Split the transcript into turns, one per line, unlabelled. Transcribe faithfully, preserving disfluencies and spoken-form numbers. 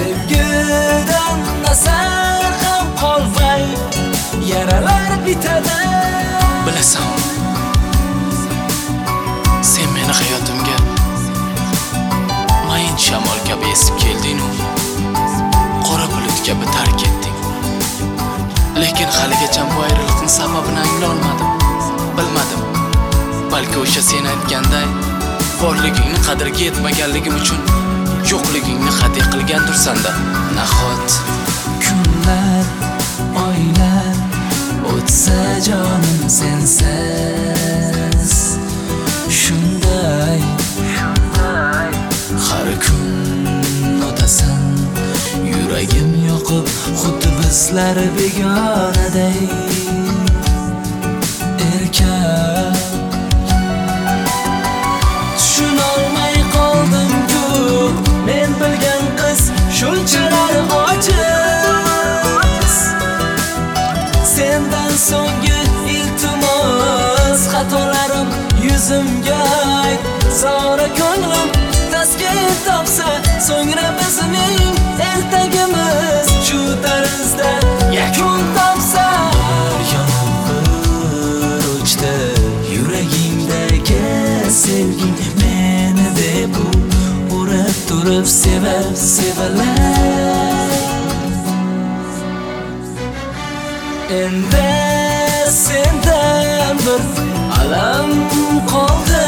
Sevgidan asar ham qolmay yaralar bitadi.
Bilasan, sen meni hayotimga mayin shamol kabi esib kelding-u, qora bulut kabi tark etding. Lekin haligacha bu ayriliqning sababini anglolmadim, bilmadim. Balki o'sha sen aytganday borligingni qadriga yetmaganligim uchun yo'qligingni hadya qilgandirsan-da. Nahot
kunlar, oylar o'tsa jonim sensiz, shunday har kun o'tasan, yuragim yoqib xuddi bizlar begonaday. Erkak tushunolmay qoldim-ku, men bilgan qiz shunchalar ojiz. Sendan so'nggi iltimos, xatolarim yuzimga ayt. Zora ko'nglim taskin topsa, so'ngra bizning ertagimiz shu tarzda yakun topsa. Yomg'ir o'chdi yuragingdagi sevging, meni deb urib turib sevar sevalar. Endi sendan bir alam qoldi.